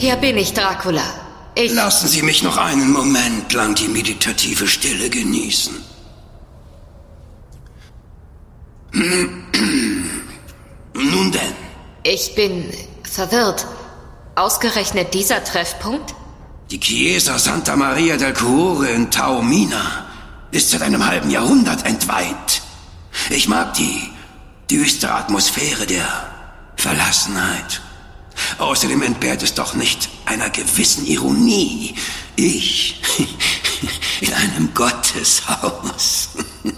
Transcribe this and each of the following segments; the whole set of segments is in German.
Hier bin ich, Dracula. Lassen Sie mich noch einen Moment lang die meditative Stille genießen. Nun denn. Ich bin verwirrt. Ausgerechnet dieser Treffpunkt? Die Chiesa Santa Maria del Cuore in Taormina ist seit einem halben Jahrhundert entweiht. Ich mag die düstere Atmosphäre der Verlassenheit. Außerdem entbehrt es doch nicht einer gewissen Ironie. Ich in einem Gotteshaus.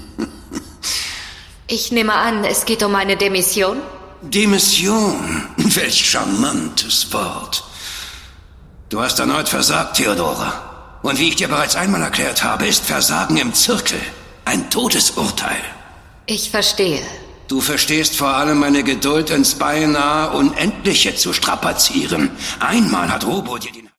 Ich nehme an, es geht um eine Demission? Demission? Welch charmantes Wort. Du hast erneut versagt, Theodora. Und wie ich dir bereits einmal erklärt habe, ist Versagen im Zirkel ein Todesurteil. Ich verstehe. Du verstehst vor allem meine Geduld ins beinahe Unendliche zu strapazieren. Einmal hat Robo dir den